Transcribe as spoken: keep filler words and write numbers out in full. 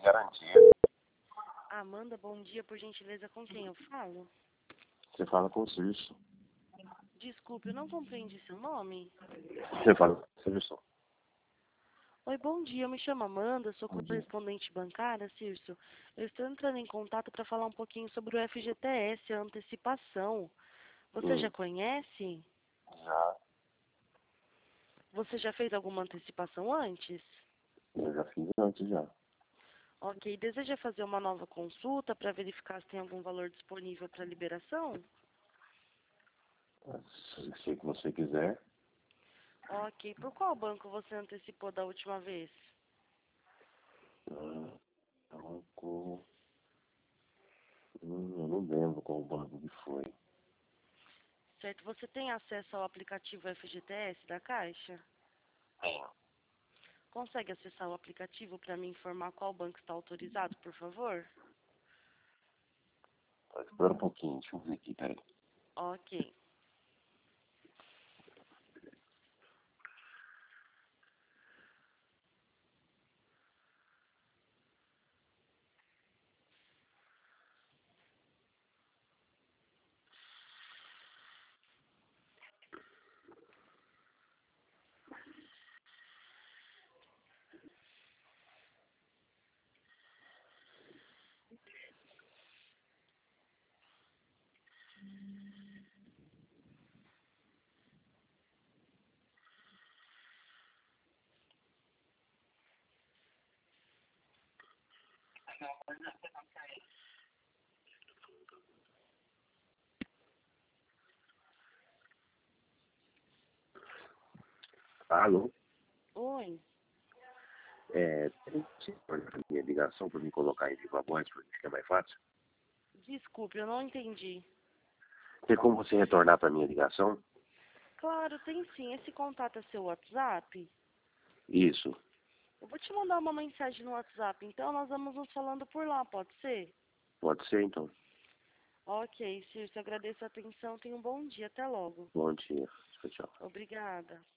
garantia. Amanda, bom dia, por gentileza, com quem eu falo? Você fala com o Cirso. Desculpe, eu não compreendi seu nome. Você fala com o Cirso. Oi, bom dia, eu me chamo Amanda, sou Bom dia. correspondente bancária, Cirso. Eu estou entrando em contato para falar um pouquinho sobre o F G T S, a antecipação. Você Hum. já conhece? Já. Você já fez alguma antecipação antes? Eu já fiz antes já. Ok, deseja fazer uma nova consulta para verificar se tem algum valor disponível para liberação? Se se que você quiser. Ok, por qual banco você antecipou da última vez? Ah, banco. Hum, eu não lembro qual banco que foi. Certo, você tem acesso ao aplicativo F G T S da Caixa? Tenho. Consegue acessar o aplicativo para me informar qual banco está autorizado, por favor? Espera um pouquinho, deixa eu ver aqui, peraí. Ok. Alô? Oi. É, tem a minha ligação para me colocar em viva voz, para ficar mais fácil? Desculpe, eu não entendi. Tem como você retornar para minha ligação? Claro, tem sim. Esse contato é seu WhatsApp? Isso. Eu vou te mandar uma mensagem no WhatsApp, então nós vamos nos falando por lá, pode ser? Pode ser, então. Ok, Circe, agradeço a atenção. Tenha um bom dia. Até logo. Bom dia. Tchau, tchau. Obrigada.